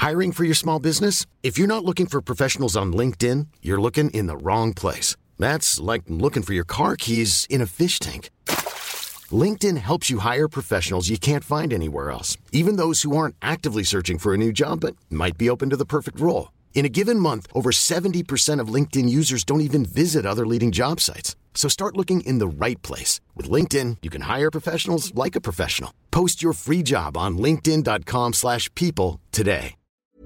Hiring for your small business? If you're not looking for professionals on LinkedIn, you're looking in the wrong place. That's like looking for your car keys in a fish tank. LinkedIn helps you hire professionals you can't find anywhere else, even those who aren't actively searching for a new job but might be open to the perfect role. In a given month, over 70% of LinkedIn users don't even visit other leading job sites. So start looking in the right place. With LinkedIn, you can hire professionals like a professional. Post your free job on linkedin.com/people today.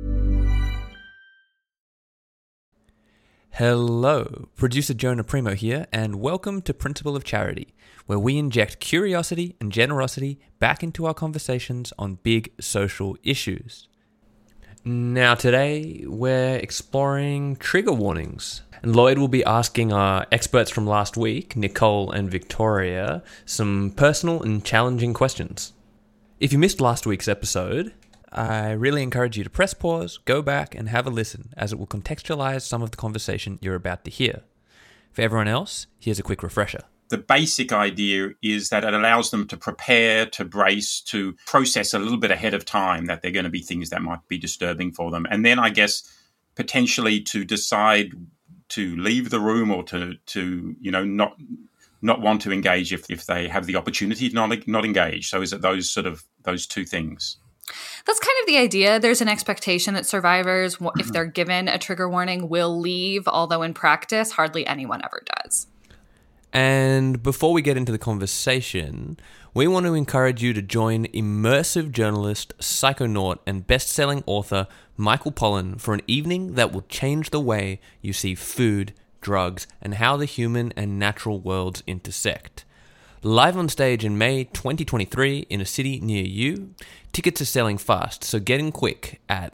Hello, producer Jonah Primo here, and welcome to Principle of Charity, where we inject curiosity and generosity back into our conversations on big social issues. Now today, we're exploring trigger warnings. And Lloyd will be asking our experts from last week, Nicole and Victoria, some personal and challenging questions. If you missed last week's episode, I really encourage you to press pause, go back and have a listen, as it will contextualize some of the conversation you're about to hear. For everyone else, here's a quick refresher. The basic idea is that it allows them to prepare, to brace, to process a little bit ahead of time that there are going to be things that might be disturbing for them. And then I guess potentially to decide to leave the room or to not want to engage if they have the opportunity to not engage. So is it those two things? That's kind of the idea. There's an expectation that survivors, if they're given a trigger warning, will leave, although in practice, hardly anyone ever does. And before we get into the conversation, we want to encourage you to join immersive journalist, psychonaut, and best-selling author Michael Pollan for an evening that will change the way you see food, drugs, and how the human and natural worlds intersect. Live on stage in May 2023 in a city near you. Tickets are selling fast, so get in quick at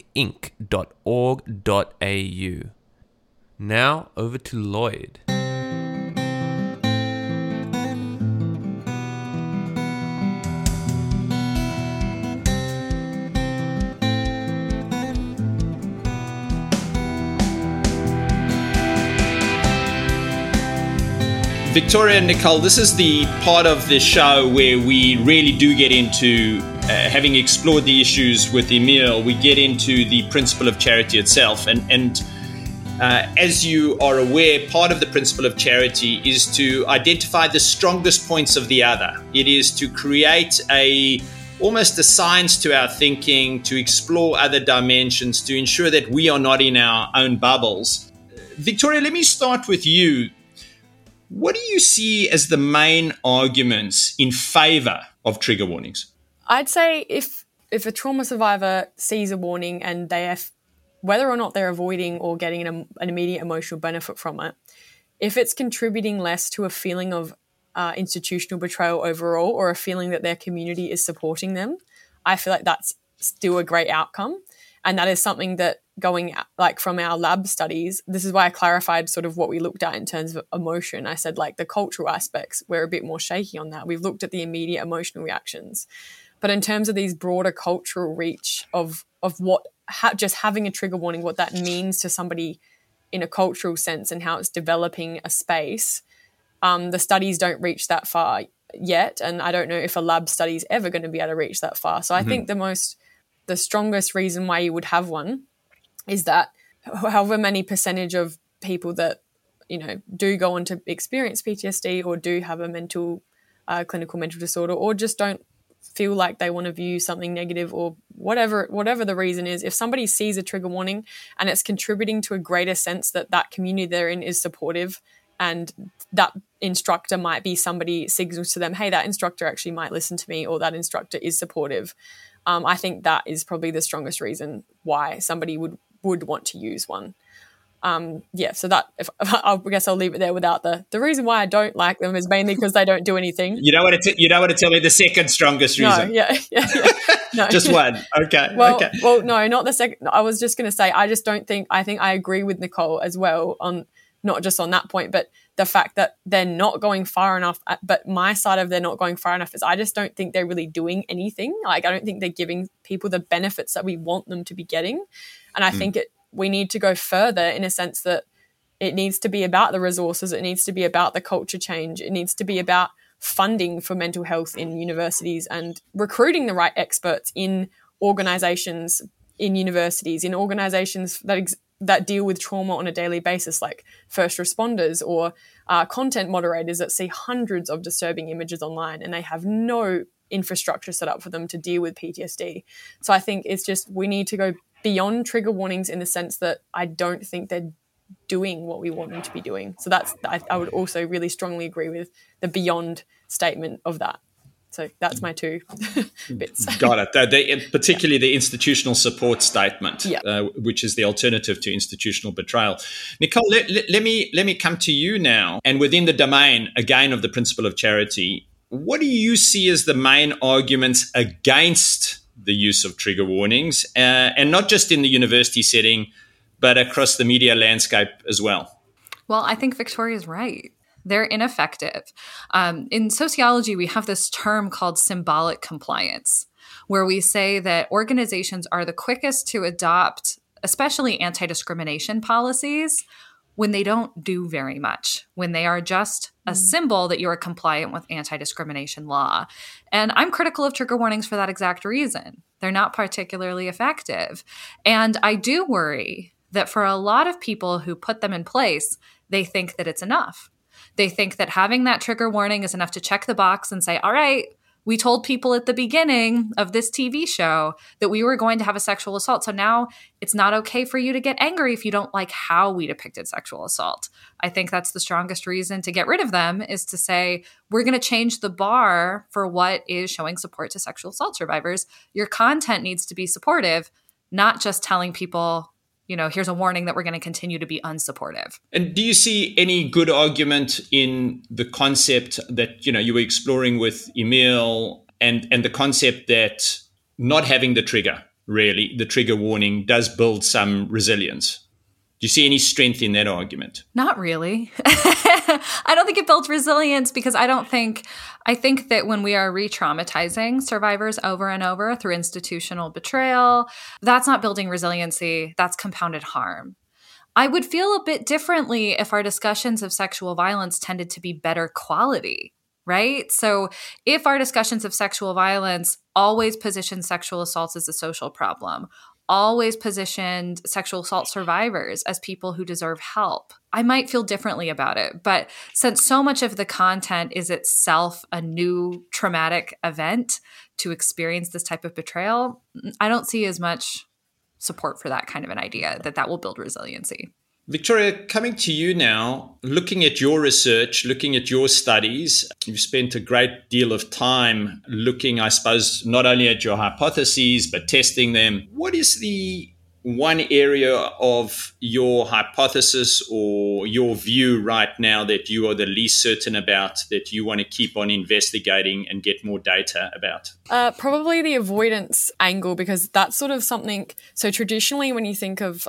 thinkinc.org.au. Now over to Lloyd. Victoria and Nicole, this is the part of the show where we really do get into, having explored the issues with Emil, we get into the principle of charity itself. And as you are aware, part of the principle of charity is to identify the strongest points of the other. It is to create almost a science to our thinking, to explore other dimensions, to ensure that we are not in our own bubbles. Victoria, let me start with you. What do you see as the main arguments in favor of trigger warnings? I'd say if a trauma survivor sees a warning and they have, whether or not they're avoiding or getting an immediate emotional benefit from it, if it's contributing less to a feeling of institutional betrayal overall or a feeling that their community is supporting them, I feel like that's still a great outcome. And that is something that going like from our lab studies, this is why I clarified sort of what we looked at in terms of emotion. I said like the cultural aspects, we're a bit more shaky on that. We've looked at the immediate emotional reactions. But in terms of these broader cultural reach of what just having a trigger warning, what that means to somebody in a cultural sense and how it's developing a space, the studies don't reach that far yet. And I don't know if a lab study is ever going to be able to reach that far. So I think the strongest reason why you would have one is that however many percentage of people that, do go on to experience PTSD or do have a clinical mental disorder or just don't feel like they want to view something negative or whatever the reason is, if somebody sees a trigger warning and it's contributing to a greater sense that community they're in is supportive and that instructor might be somebody signals to them, hey, that instructor actually might listen to me or that instructor is supportive. I think that is probably the strongest reason why somebody would want to use one. So that I guess I'll leave it there without the reason why I don't like them is mainly because they don't do anything. You don't want to tell me the second strongest reason. No, yeah. No. Just one. Okay. Well, no, not the second. I was just going to say I think I agree with Nicole as well on not just on that point, but the fact that they're not going far enough. But my side of they're not going far enough is I just don't think they're really doing anything. Like I don't think they're giving people the benefits that we want them to be getting. And I think we need to go further in a sense that it needs to be about the resources. It needs to be about the culture change. It needs to be about funding for mental health in universities and recruiting the right experts in organizations in universities, in organizations that deal with trauma on a daily basis, like first responders or content moderators that see hundreds of disturbing images online and they have no infrastructure set up for them to deal with PTSD. So I think it's just, we need to go beyond trigger warnings in the sense that I don't think they're doing what we want them to be doing. So I would also really strongly agree with the beyond statement of that. So that's my two bits. Got it. Particularly the institutional support statement, which is the alternative to institutional betrayal. Nicole, let me come to you now. And within the domain, again, of the principle of charity, what do you see as the main arguments against the use of trigger warnings, and not just in the university setting, but across the media landscape as well? Well, I think Victoria's right. They're ineffective. In sociology, we have this term called symbolic compliance, where we say that organizations are the quickest to adopt, especially anti-discrimination policies, when they don't do very much, when they are just a symbol that you are compliant with anti-discrimination law. And I'm critical of trigger warnings for that exact reason. They're not particularly effective. And I do worry that for a lot of people who put them in place, they think that it's enough. They think that having that trigger warning is enough to check the box and say, all right, we told people at the beginning of this TV show that we were going to have a sexual assault. So now it's not okay for you to get angry if you don't like how we depicted sexual assault. I think that's the strongest reason to get rid of them, is to say, we're going to change the bar for what is showing support to sexual assault survivors. Your content needs to be supportive, not just telling people, here's a warning that we're going to continue to be unsupportive. And do you see any good argument in the concept that, you were exploring with Emil and the concept that not having the trigger warning does build some resilience? Do you see any strength in that argument? Not really. I don't think it builds resilience because I think that when we are re-traumatizing survivors over and over through institutional betrayal, that's not building resiliency, that's compounded harm. I would feel a bit differently if our discussions of sexual violence tended to be better quality, right? So if our discussions of sexual violence always position sexual assaults as a social problem, always positioned sexual assault survivors as people who deserve help, I might feel differently about it. But since so much of the content is itself a new traumatic event to experience this type of betrayal, I don't see as much support for that kind of an idea that will build resiliency. Victoria, coming to you now, looking at your research, looking at your studies, you've spent a great deal of time looking, I suppose, not only at your hypotheses, but testing them. What is the one area of your hypothesis or your view right now that you are the least certain about, that you want to keep on investigating and get more data about? Probably the avoidance angle, because that's sort of something. So traditionally, when you think of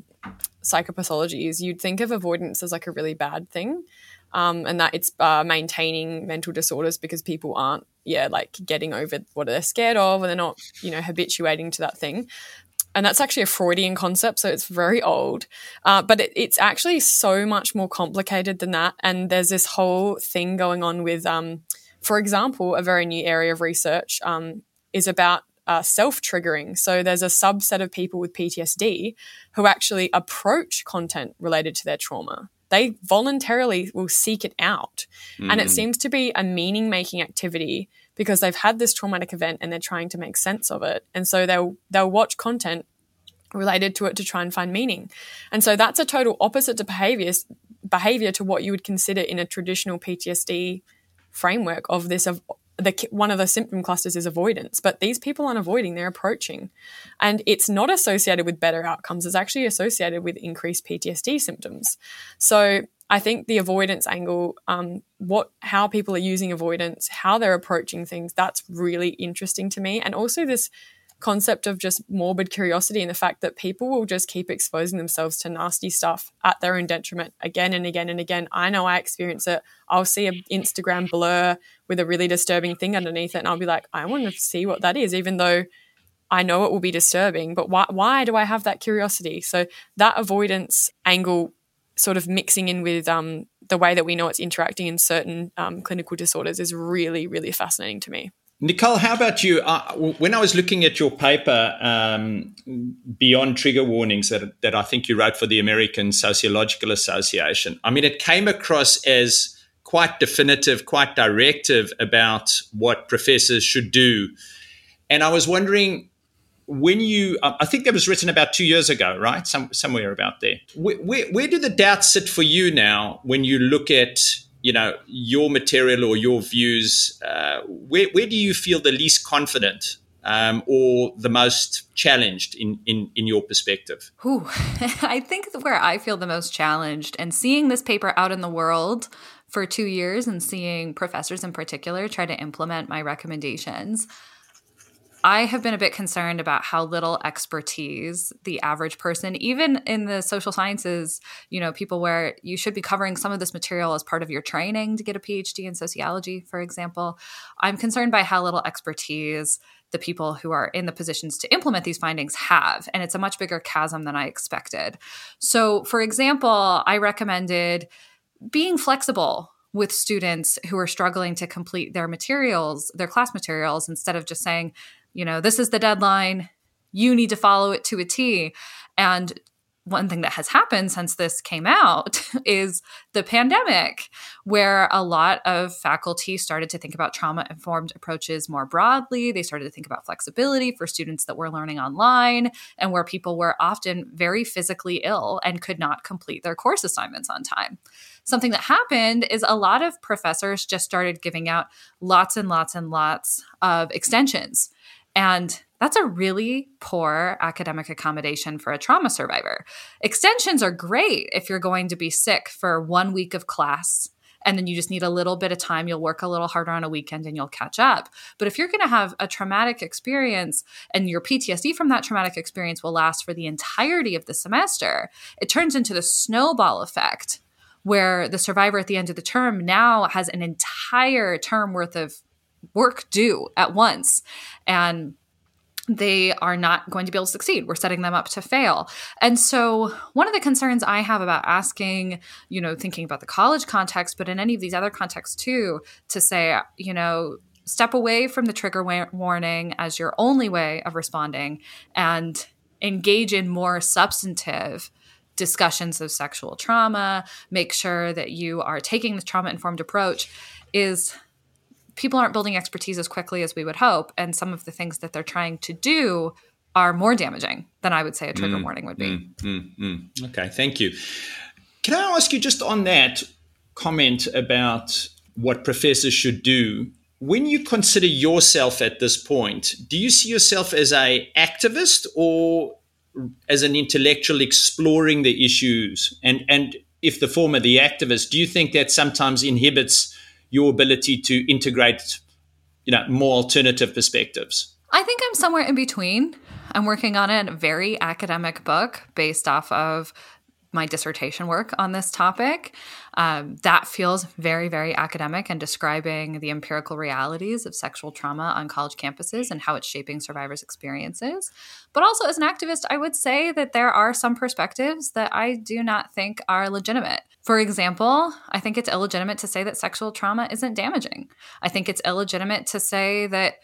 psychopathologies, you'd think of avoidance as like a really bad thing, and that it's maintaining mental disorders because people aren't, getting over what they're scared of, and they're not, habituating to that thing. And that's actually a Freudian concept, so it's very old. But it's actually so much more complicated than that. And there's this whole thing going on with, for example, a very new area of research is about self-triggering. So there's a subset of people with PTSD who actually approach content related to their trauma. They voluntarily will seek it out. And it seems to be a meaning-making activity because they've had this traumatic event and they're trying to make sense of it. And so they'll watch content related to it to try and find meaning. And so that's a total opposite to behavior to what you would consider in a traditional PTSD framework of this. One of the symptom clusters is avoidance, but these people aren't avoiding, they're approaching. And it's not associated with better outcomes. It's actually associated with increased PTSD symptoms. So I think the avoidance angle, how people are using avoidance, how they're approaching things, that's really interesting to me. And also this concept of just morbid curiosity and the fact that people will just keep exposing themselves to nasty stuff at their own detriment again and again and again. I know I experience it. I'll see an Instagram blur with a really disturbing thing underneath it and I'll be like, I want to see what that is, even though I know it will be disturbing. But why do I have that curiosity? So that avoidance angle sort of mixing in with the way that we know it's interacting in certain clinical disorders is really, really fascinating to me. Nicole, how about you? When I was looking at your paper, Beyond Trigger Warnings, that I think you wrote for the American Sociological Association, I mean, it came across as quite definitive, quite directive about what professors should do. And I was wondering, I think that was written about 2 years ago, right? Somewhere about there. Where do the doubts sit for you now when you look at your material or your views? Where do you feel the least confident or the most challenged in your perspective? I think where I feel the most challenged, and seeing this paper out in the world for 2 years and seeing professors in particular try to implement my recommendations, I have been a bit concerned about how little expertise the average person, even in the social sciences, people where you should be covering some of this material as part of your training to get a PhD in sociology, for example. I'm concerned by how little expertise the people who are in the positions to implement these findings have, and it's a much bigger chasm than I expected. So, for example, I recommended being flexible with students who are struggling to complete their materials, their class materials, instead of just saying, this is the deadline, you need to follow it to a T. And one thing that has happened since this came out is the pandemic, where a lot of faculty started to think about trauma-informed approaches more broadly. They started to think about flexibility for students that were learning online, and where people were often very physically ill and could not complete their course assignments on time. Something that happened is a lot of professors just started giving out lots and lots and lots of extensions. And that's a really poor academic accommodation for a trauma survivor. Extensions are great if you're going to be sick for 1 week of class and then you just need a little bit of time. You'll work a little harder on a weekend and you'll catch up. But if you're going to have a traumatic experience and your PTSD from that traumatic experience will last for the entirety of the semester, it turns into the snowball effect where the survivor at the end of the term now has an entire term worth of work due at once. And they are not going to be able to succeed. We're setting them up to fail. And so one of the concerns I have about asking, thinking about the college context, but in any of these other contexts too, to say, step away from the trigger warning as your only way of responding and engage in more substantive discussions of sexual trauma, make sure that you are taking the trauma-informed approach, is people aren't building expertise as quickly as we would hope. And some of the things that they're trying to do are more damaging than I would say a trigger warning would be. Okay, thank you. Can I ask you just on that comment about what professors should do? When you consider yourself at this point, do you see yourself as an activist or as an intellectual exploring the issues? And if the former, the activist, do you think that sometimes inhibits your ability to integrate, more alternative perspectives? I think I'm somewhere in between. I'm working on a very academic book based off of my dissertation work on this topic. That feels very, very academic and describing the empirical realities of sexual trauma on college campuses and how it's shaping survivors' experiences. But also as an activist, I would say that there are some perspectives that I do not think are legitimate. For example, I think it's illegitimate to say that sexual trauma isn't damaging. I think it's illegitimate to say that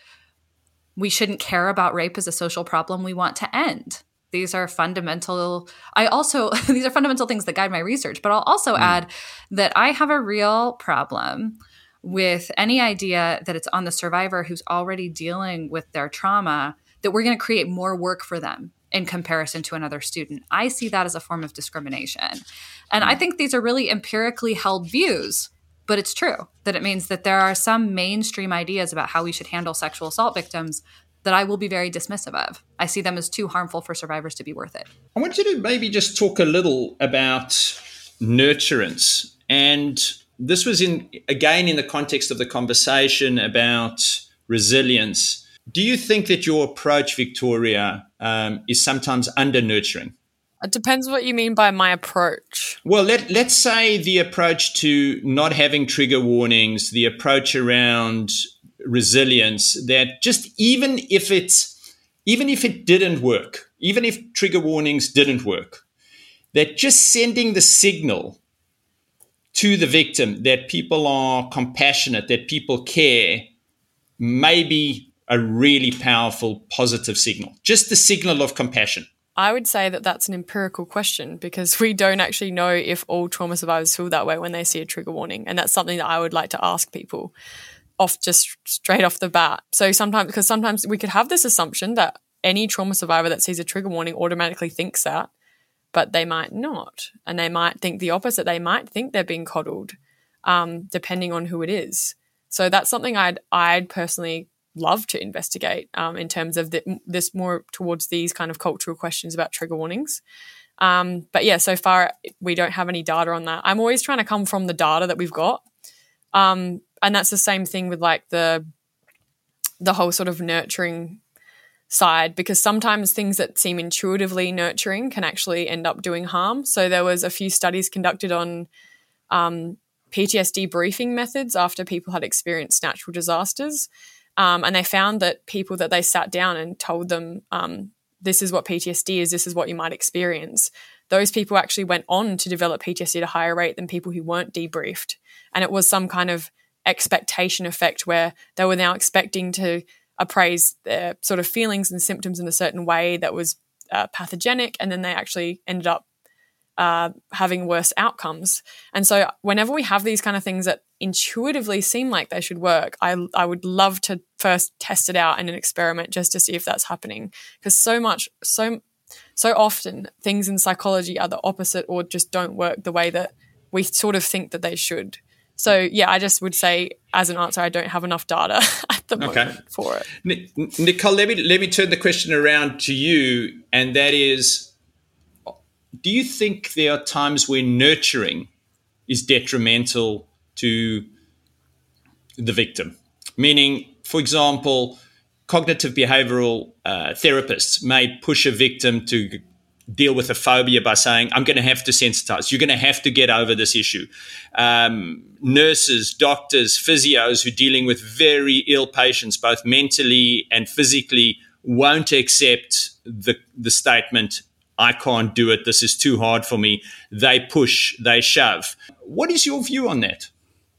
we shouldn't care about rape as a social problem we want to end. These are fundamental things that guide my research, but I'll also add that I have a real problem with any idea that it's on the survivor who's already dealing with their trauma that we're going to create more work for them in comparison to another student. I see that as a form of discrimination. And I think these are really empirically held views, but it's true that it means that there are some mainstream ideas about how we should handle sexual assault victims that I will be very dismissive of. I see them as too harmful for survivors to be worth it. I want you to maybe just talk a little about nurturance. And this was again in the context of the conversation about resilience. Do you think that your approach, Victoria, is sometimes under-nurturing? It depends what you mean by my approach. Well, let's say the approach to not having trigger warnings, the approach around resilience, that just even if it didn't work, even if trigger warnings didn't work, that just sending the signal to the victim that people are compassionate, that people care, maybe a really powerful positive signal, just the signal of compassion? I would say that that's an empirical question because we don't actually know if all trauma survivors feel that way when they see a trigger warning. And that's something that I would like to ask people just straight off the bat. So sometimes we could have this assumption that any trauma survivor that sees a trigger warning automatically thinks that, but they might not. And they might think the opposite. They might think they're being coddled, depending on who it is. So that's something I'd personally love to investigate in terms of this more towards these kind of cultural questions about trigger warnings. But yeah, so far we don't have any data on that. I'm always trying to come from the data that we've got. And that's the same thing with like the whole sort of nurturing side, because sometimes things that seem intuitively nurturing can actually end up doing harm. So there was a few studies conducted on PTSD briefing methods after people had experienced natural disasters. And they found that people that they sat down and told them, this is what PTSD is, this is what you might experience, those people actually went on to develop PTSD at a higher rate than people who weren't debriefed. And it was some kind of expectation effect where they were now expecting to appraise their sort of feelings and symptoms in a certain way that was pathogenic, and then they actually ended up having worse outcomes. And so whenever we have these kind of things that intuitively seem like they should work, I would love to first test it out in an experiment just to see if that's happening. Because so often things in psychology are the opposite or just don't work the way that we sort of think that they should. So yeah, I just would say as an answer, I don't have enough data at the moment for it. Nicole, let me turn the question around to you, and that is, do you think there are times where nurturing is detrimental to the victim? Meaning, for example, cognitive behavioral therapists may push a victim to deal with a phobia by saying, I'm going to have to sensitize. You're going to have to get over this issue. Nurses, doctors, physios who are dealing with very ill patients, both mentally and physically, won't accept the statement, I can't do it, this is too hard for me. They push, they shove. What is your view on that?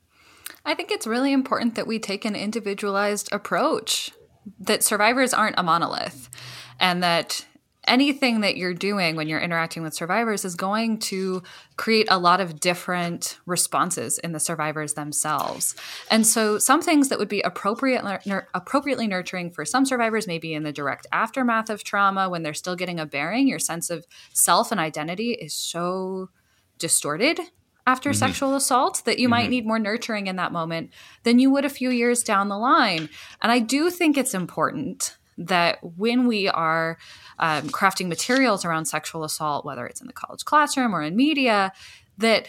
I think it's really important that we take an individualized approach, that survivors aren't a monolith, and that anything that you're doing when you're interacting with survivors is going to create a lot of different responses in the survivors themselves. And so some things that would be appropriately nurturing for some survivors, maybe in the direct aftermath of trauma, when they're still getting a bearing, your sense of self and identity is so distorted after sexual assault that you might need more nurturing in that moment than you would a few years down the line. And I do think it's important that when we are crafting materials around sexual assault, whether it's in the college classroom or in media, that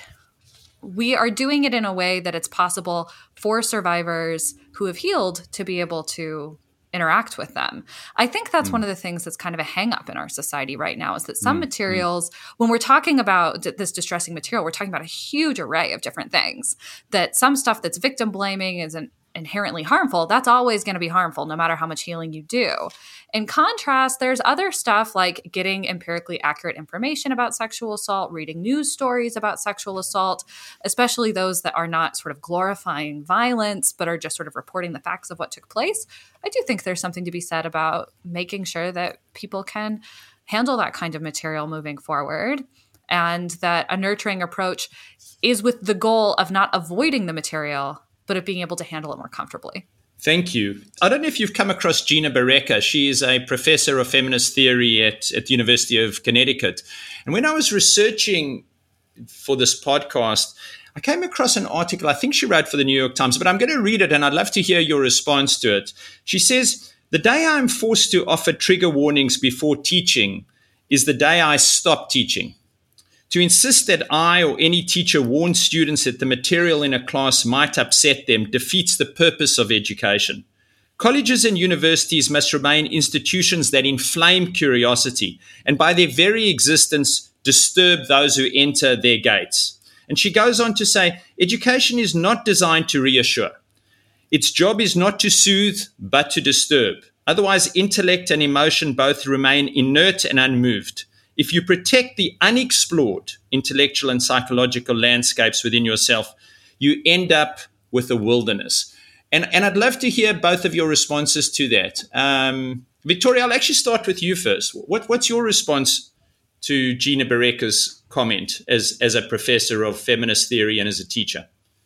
we are doing it in a way that it's possible for survivors who have healed to be able to interact with them. I think that's one of the things that's kind of a hang up in our society right now, is that some materials, when we're talking about this distressing material, we're talking about a huge array of different things. That some stuff that's victim blaming isn't inherently harmful. That's always going to be harmful no matter how much healing you do. In contrast, there's other stuff like getting empirically accurate information about sexual assault, reading news stories about sexual assault, especially those that are not sort of glorifying violence, but are just sort of reporting the facts of what took place. I do think there's something to be said about making sure that people can handle that kind of material moving forward, and that a nurturing approach is with the goal of not avoiding the material, but of being able to handle it more comfortably. Thank you. I don't know if you've come across Gina Barreca. She is a professor of feminist theory at the University of Connecticut. And when I was researching for this podcast, I came across an article, I think she wrote for the New York Times, but I'm going to read it and I'd love to hear your response to it. She says, "The day I'm forced to offer trigger warnings before teaching is the day I stop teaching. To insist that I or any teacher warn students that the material in a class might upset them defeats the purpose of education. Colleges and universities must remain institutions that inflame curiosity and by their very existence disturb those who enter their gates." And she goes on to say, education is not designed to reassure. Its job is not to soothe, but to disturb. Otherwise, intellect and emotion both remain inert and unmoved. If you protect the unexplored intellectual and psychological landscapes within yourself, you end up with a wilderness. And I'd love to hear both of your responses to that. Victoria, I'll actually start with you first. What's your response to Gina Barreca's comment as a professor of feminist theory and as a teacher?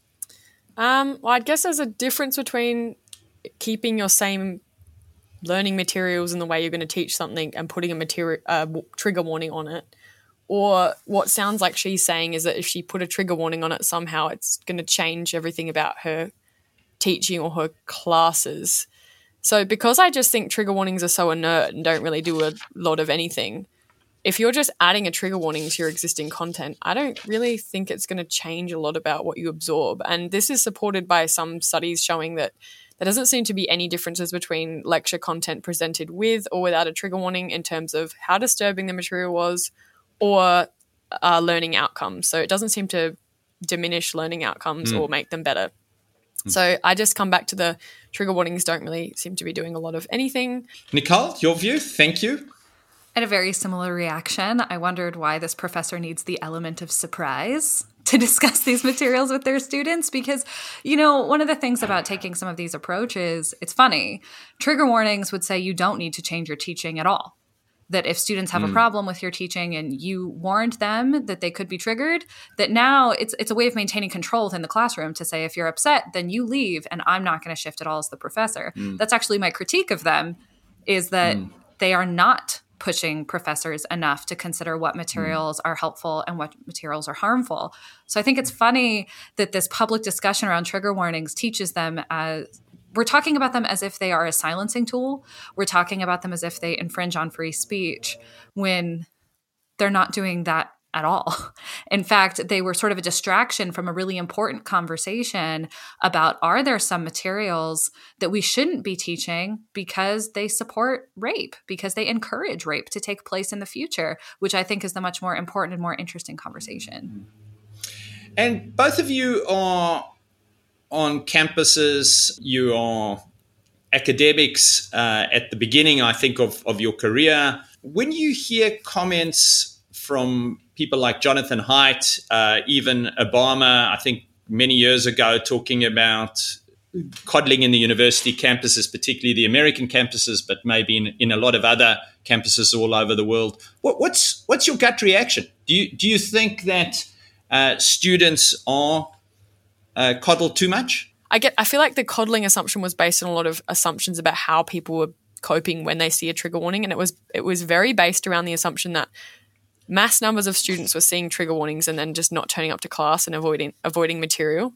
Well, I guess there's a difference between keeping your same learning materials in the way you're going to teach something and putting a trigger warning on it. Or what sounds like she's saying is that if she put a trigger warning on it, somehow it's going to change everything about her teaching or her classes. So because I just think trigger warnings are so inert and don't really do a lot of anything, if you're just adding a trigger warning to your existing content, I don't really think it's going to change a lot about what you absorb. And this is supported by some studies showing that there doesn't seem to be any differences between lecture content presented with or without a trigger warning in terms of how disturbing the material was or learning outcomes. So it doesn't seem to diminish learning outcomes or make them better. So I just come back to the trigger warnings don't really seem to be doing a lot of anything. Nicole, your view? Thank you. I had a very similar reaction. I wondered why this professor needs the element of surprise to discuss these materials with their students because, one of the things about taking some of these approaches, it's funny. Trigger warnings would say you don't need to change your teaching at all. That if students have a problem with your teaching and you warned them that they could be triggered, that now it's a way of maintaining control within the classroom to say, if you're upset, then you leave and I'm not going to shift at all as the professor. That's actually my critique of them is that they are not pushing professors enough to consider what materials are helpful and what materials are harmful. So I think it's funny that this public discussion around trigger warnings teaches them as we're talking about them as if they are a silencing tool. We're talking about them as if they infringe on free speech when they're not doing that at all. In fact, they were sort of a distraction from a really important conversation about, are there some materials that we shouldn't be teaching because they support rape, because they encourage rape to take place in the future, which I think is the much more important and more interesting conversation. And both of you are on campuses, you are academics at the beginning, I think, of your career. When you hear comments from people like Jonathan Haidt, even Obama, I think many years ago, talking about coddling in the university campuses, particularly the American campuses, but maybe in a lot of other campuses all over the world, what's your gut reaction? Do you think that students are coddled too much? I feel like the coddling assumption was based on a lot of assumptions about how people were coping when they see a trigger warning, and it was very based around the assumption that mass numbers of students were seeing trigger warnings and then just not turning up to class and avoiding material.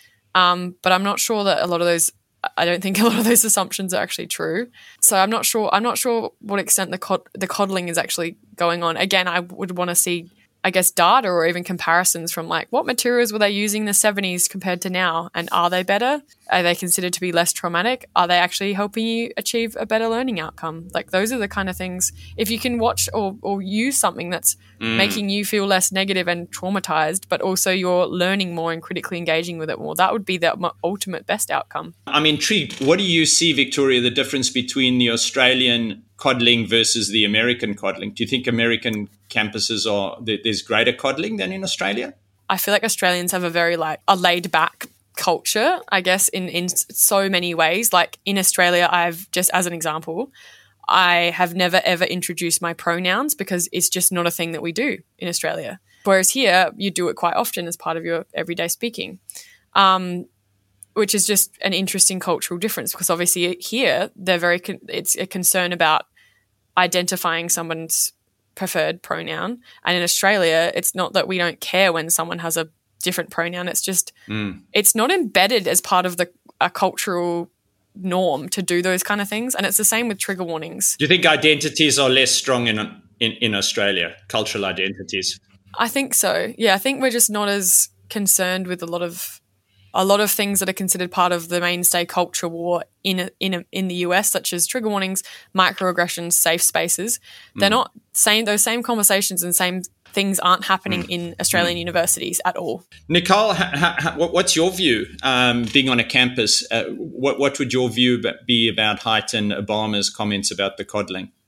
But I'm not sure that I don't think a lot of those assumptions are actually true. So I'm not sure what extent the coddling is actually going on. Again, I would want to see, I guess, data or even comparisons from like what materials were they using in the 70s compared to now, and are they better? Are they considered to be less traumatic? Are they actually helping you achieve a better learning outcome? Like those are the kind of things, if you can watch or use something that's making you feel less negative and traumatized, but also you're learning more and critically engaging with it more, that would be the ultimate best outcome. I'm intrigued. What do you see, Victoria, the difference between the Australian coddling versus the American coddling? Do you think American campuses there's greater coddling than in Australia? I feel like Australians have a very a laid back culture, I guess, in so many ways. Like in Australia, just as an example, I have never ever introduced my pronouns because it's just not a thing that we do in Australia. Whereas here, you do it quite often as part of your everyday speaking, which is just an interesting cultural difference because obviously here it's a concern about identifying someone's preferred pronoun, and in Australia, it's not that we don't care when someone has a different pronoun. It's just it's not embedded as part of a cultural norm to do those kind of things, and it's the same with trigger warnings. Do you think identities are less strong in Australia, cultural identities? I think so. Yeah, I think we're just not as concerned with a lot of things that are considered part of the mainstay culture war in the US, such as trigger warnings, microaggressions, safe spaces. They're not saying those same conversations and same things aren't happening in Australian universities at all. Nicole, what's your view being on a campus? What would your view be about Haidt and Obama's comments about the coddling?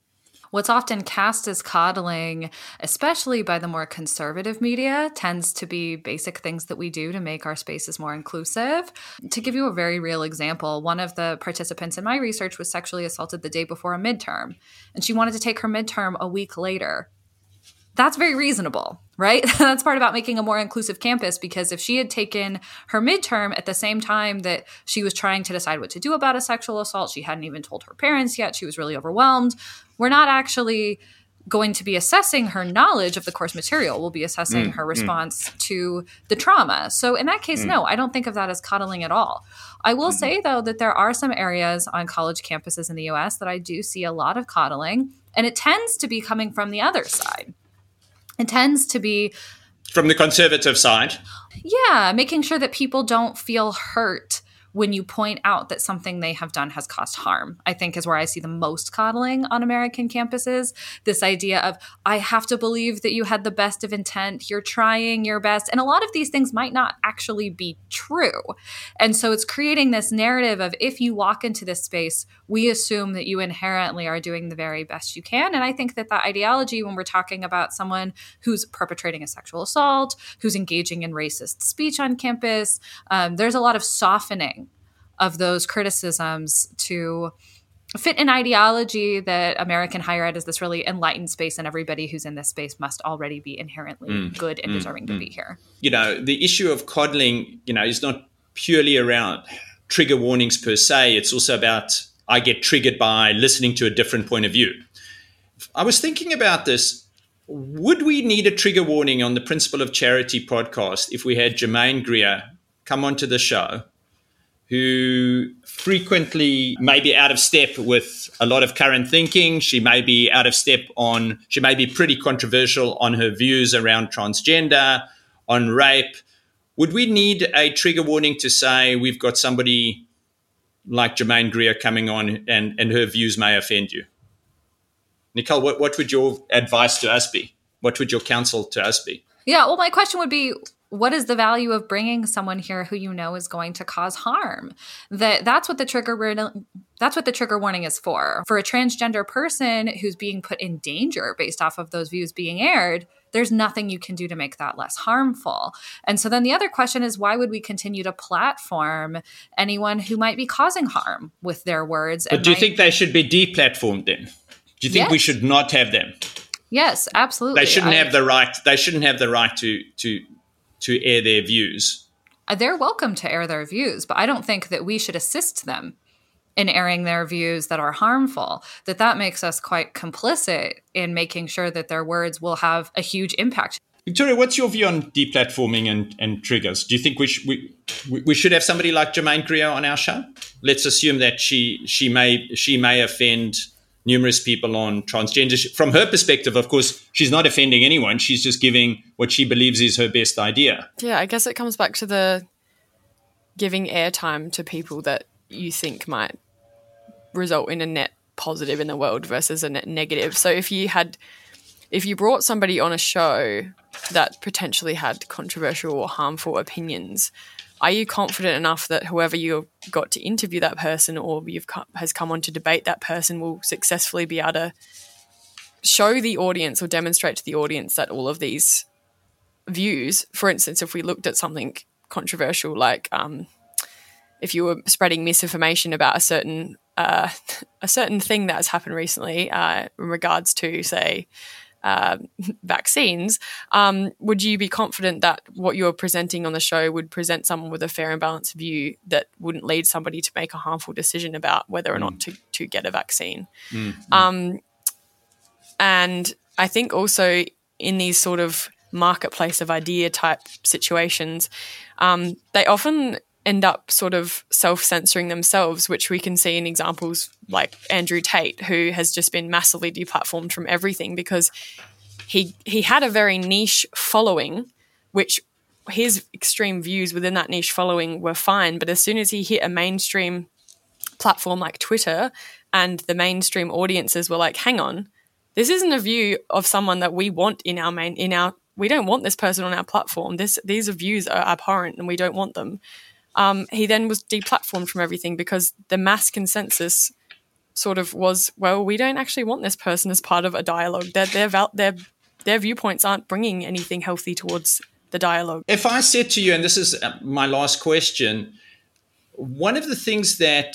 What's often cast as coddling, especially by the more conservative media, tends to be basic things that we do to make our spaces more inclusive. To give you a very real example, one of the participants in my research was sexually assaulted the day before a midterm, and she wanted to take her midterm a week later. That's very reasonable, right? That's part about making a more inclusive campus, because if she had taken her midterm at the same time that she was trying to decide what to do about a sexual assault, she hadn't even told her parents yet, she was really overwhelmed, we're not actually going to be assessing her knowledge of the course material. We'll be assessing her response to the trauma. So in that case, no, I don't think of that as coddling at all. I will say, though, that there are some areas on college campuses in the US that I do see a lot of coddling, and it tends to be coming from the other side. It tends to be from the conservative side. Yeah, making sure that people don't feel hurt when you point out that something they have done has caused harm, I think is where I see the most coddling on American campuses. This idea of, I have to believe that you had the best of intent, you're trying your best. And a lot of these things might not actually be true. And so it's creating this narrative of, if you walk into this space, we assume that you inherently are doing the very best you can. And I think that that ideology, when we're talking about someone who's perpetrating a sexual assault, who's engaging in racist speech on campus, there's a lot of softening of those criticisms to fit an ideology that American higher ed is this really enlightened space, and everybody who's in this space must already be inherently good and deserving to be here. You know, the issue of coddling, you know, is not purely around trigger warnings per se. It's also about, I get triggered by listening to a different point of view. I was thinking about this. Would we need a trigger warning on the Principle of Charity podcast if we had Germaine Greer come onto the show, who frequently may be out of step with a lot of current thinking? She may be out of step she may be pretty controversial on her views around transgender, on rape. Would we need a trigger warning to say we've got somebody like Germaine Greer coming on and her views may offend you? Nicole, what would your advice to us be? What would your counsel to us be? Yeah, well, my question would be, what is the value of bringing someone here who you know is going to cause harm? That's what the trigger warning is for. For a transgender person who's being put in danger based off of those views being aired, there's nothing you can do to make that less harmful. And so then the other question is, why would we continue to platform anyone who might be causing harm with their words? But do you think they should be deplatformed then? Do you think we should not have them? Yes, absolutely. They shouldn't have the right. They shouldn't have the right to air their views. They're welcome to air their views, but I don't think that we should assist them in airing their views that are harmful. That makes us quite complicit in making sure that their words will have a huge impact. Victoria, what's your view on deplatforming and triggers? Do you think we should have somebody like Germaine Greer on our show? Let's assume that she may offend numerous people on transgender. From her perspective, of course, she's not offending anyone. She's just giving what she believes is her best idea. Yeah, I guess it comes back to the giving airtime to people that you think might result in a net positive in the world versus a net negative. So if you brought somebody on a show that potentially had controversial or harmful opinions, are you confident enough that whoever you got to interview that person or has come on to debate that person will successfully be able to show the audience or demonstrate to the audience that all of these views, for instance, if we looked at something controversial like if you were spreading misinformation about a certain thing that has happened recently in regards to, say, vaccines, would you be confident that what you're presenting on the show would present someone with a fair and balanced view that wouldn't lead somebody to make a harmful decision about whether or not to get a vaccine? And I think also in these sort of marketplace of idea type situations, they often end up sort of self-censoring themselves, which we can see in examples like Andrew Tate, who has just been massively deplatformed from everything because he had a very niche following, which his extreme views within that niche following were fine. But as soon as he hit a mainstream platform like Twitter and the mainstream audiences were like, hang on, this isn't a view of someone that we want we don't want this person on our platform. These views are abhorrent and we don't want them. He then was deplatformed from everything because the mass consensus sort of was, well, we don't actually want this person as part of a dialogue. Their viewpoints aren't bringing anything healthy towards the dialogue. If I said to you, and this is my last question, one of the things that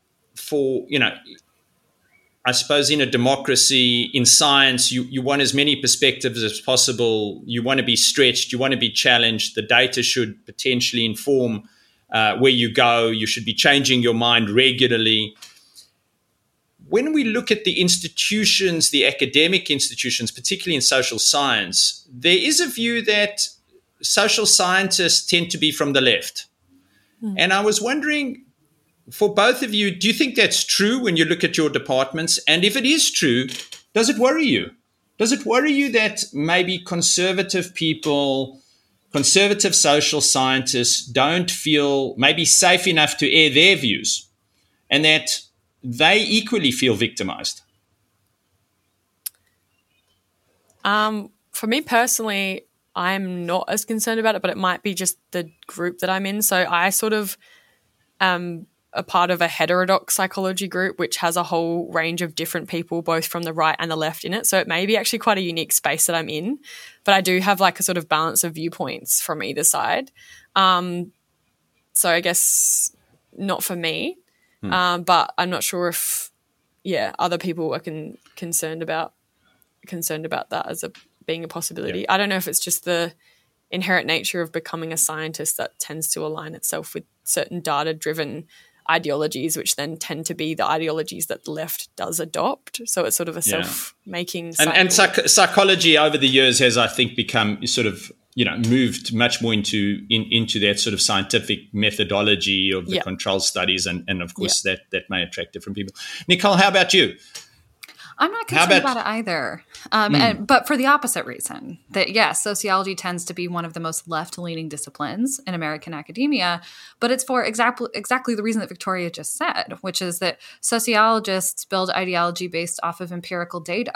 I suppose in a democracy, in science, you want as many perspectives as possible. You want to be stretched. You want to be challenged. The data should potentially inform where you go. You should be changing your mind regularly. When we look at the institutions, the academic institutions, particularly in social science, there is a view that social scientists tend to be from the left. And I was wondering, for both of you, do you think that's true when you look at your departments? And if it is true, does it worry you? Does it worry you that maybe conservative people, conservative social scientists don't feel maybe safe enough to air their views, and that they equally feel victimized? For me personally, I'm not as concerned about it, but it might be just the group that I'm in. So I sort of am a part of a heterodox psychology group, which has a whole range of different people, both from the right and the left in it. So it may be actually quite a unique space that I'm in, but I do have like a sort of balance of viewpoints from either side. So I guess not for me, but I'm not sure if, other people are concerned about that as being a possibility. I don't know if it's just the inherent nature of becoming a scientist that tends to align itself with certain data-driven ideologies, which then tend to be the ideologies that the left does adopt. So it's sort of a self-making cycle. And psychology over the years has, I think, become sort of, moved much more into that sort of scientific methodology of the control studies. And of course, that may attract different people. Nicole, how about you? I'm not concerned about it either, but for the opposite reason, that yes, sociology tends to be one of the most left-leaning disciplines in American academia, but it's for exactly the reason that Victoria just said, which is that sociologists build ideology based off of empirical data,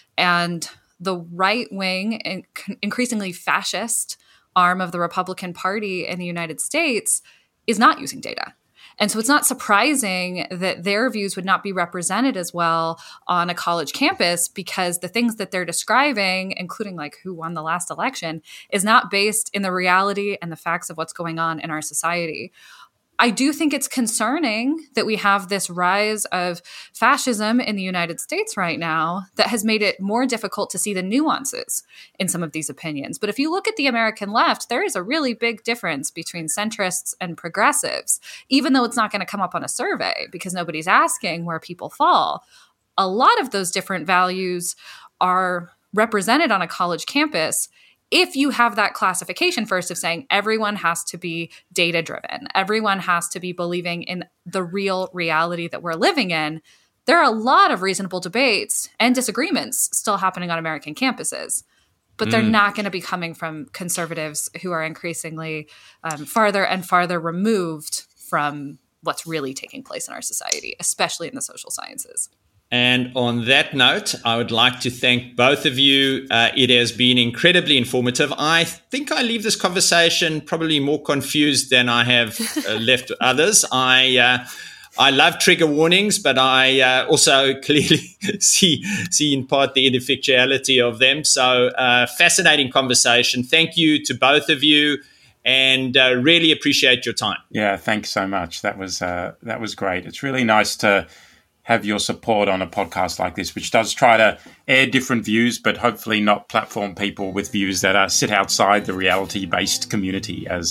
and the right-wing and increasingly fascist arm of the Republican Party in the United States is not using data. And so it's not surprising that their views would not be represented as well on a college campus, because the things that they're describing, including like who won the last election, is not based in the reality and the facts of what's going on in our society. I do think it's concerning that we have this rise of fascism in the United States right now that has made it more difficult to see the nuances in some of these opinions. But if you look at the American left, there is a really big difference between centrists and progressives, even though it's not going to come up on a survey because nobody's asking where people fall. A lot of those different values are represented on a college campus if you have that classification first of saying everyone has to be data-driven, everyone has to be believing in the real reality that we're living in. There are a lot of reasonable debates and disagreements still happening on American campuses, but they're not going to be coming from conservatives who are increasingly farther and farther removed from what's really taking place in our society, especially in the social sciences. And on that note, I would like to thank both of you. It has been incredibly informative. I think I leave this conversation probably more confused than I have left others. I love trigger warnings, but I also clearly see in part the ineffectuality of them. So fascinating conversation. Thank you to both of you, and really appreciate your time. Yeah, thanks so much. That was great. It's really nice to have your support on a podcast like this, which does try to air different views, but hopefully not platform people with views that sit outside the reality-based community, as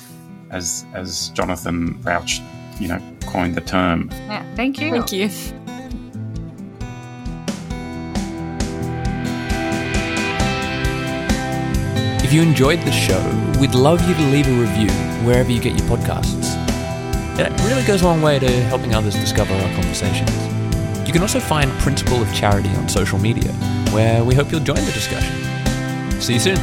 Jonathan Rauch, coined the term. Yeah, thank you. Thank you. If you enjoyed the show, we'd love you to leave a review wherever you get your podcasts. It really goes a long way to helping others discover our conversations. You can also find Principle of Charity on social media, where we hope you'll join the discussion. See you soon.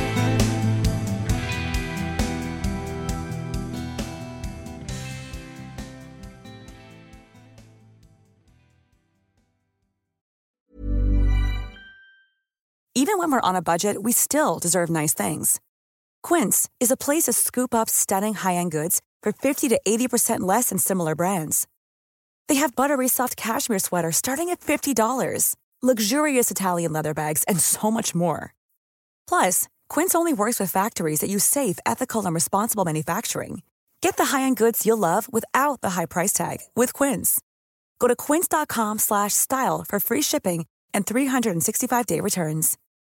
Even when we're on a budget, we still deserve nice things. Quince is a place to scoop up stunning high-end goods for 50 to 80% less than similar brands. They have buttery soft cashmere sweaters starting at $50, luxurious Italian leather bags, and so much more. Plus, Quince only works with factories that use safe, ethical, and responsible manufacturing. Get the high-end goods you'll love without the high price tag with Quince. Go to quince.com/style for free shipping and 365-day returns.